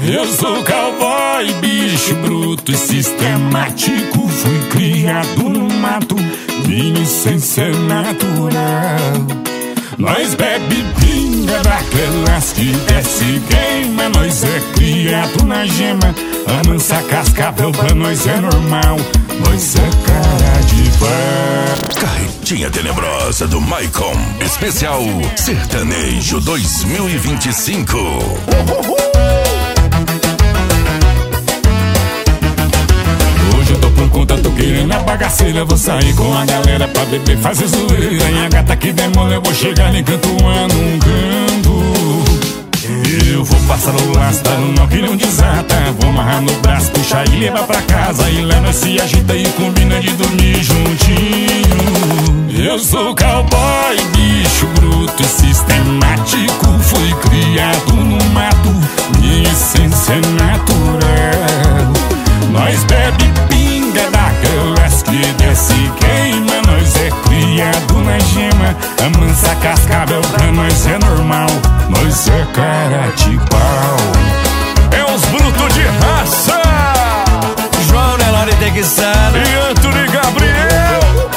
Eu sou cowboy, bicho bruto e sistemático. Fui criado no mato, minha essência é natural. Nós bebe pinga daquelas que desce e queima. Nós é criado na gema, amansa cascavel pra nós é normal. Nós é cara de pau. Carretinha Tenebrosa do Maicon, especial Sertanejo 2025. Hoje eu tô por conta, tô querendo a bagaceira. Vou sair com a galera pra beber, fazer zoeira. E a gata que demora, eu vou chegar nem cantoando um canto. Eu vou passar o laço, dar um nó que não desata. Vou amarrar no braço, puxar e levar pra casa. E lá nós se agita e combina de dormir juntinho. Eu sou cowboy, bicho bruto e sistemático. Fui criado no mato, minha essência é natural. Nós bebe pinga daquelas que desce e queima. Nós é criado na gema, amansa cascavel pra nós é normal. Nós é cara de pau. É os brutos de raça. João Nelore Texano e Antônio Gabriel.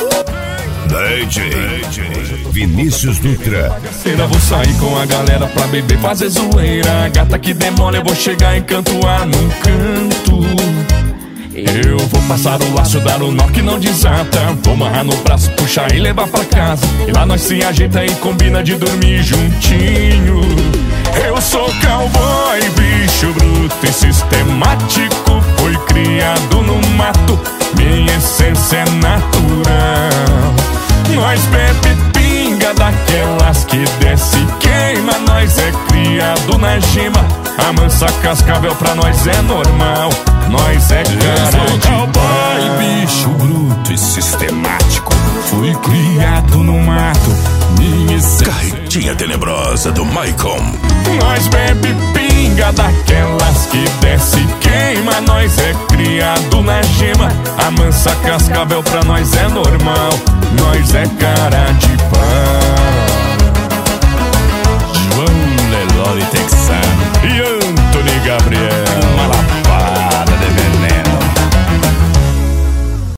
DJ Vinícius Dutra. Eu vou sair com a galera pra beber, fazer zoeira. A gata que demora, eu vou chegar e cantoar num canto. Eu vou passar o laço, dar o nó que não desata. Vou amarrar no braço, puxar e levar pra casa. E lá nós se ajeita e combina de dormir juntinho. Eu sou cowboy, bicho bruto e sistemático. Fui criado no mato, minha essência é natural. Nós bebe pinga daquelas que desce e queima. Nós é criado na gema, amansa cascavel pra nós é normal. Nós é cara de cowboy, bicho bruto e sistemático. Fui criado no mato, minha essência. Carretinha Tenebrosa do Maicon. Nós bebe pinga daquelas que desce e queima. Nós é criado na gema, amansa cascavel pra nós é normal. Nós é cara de pau.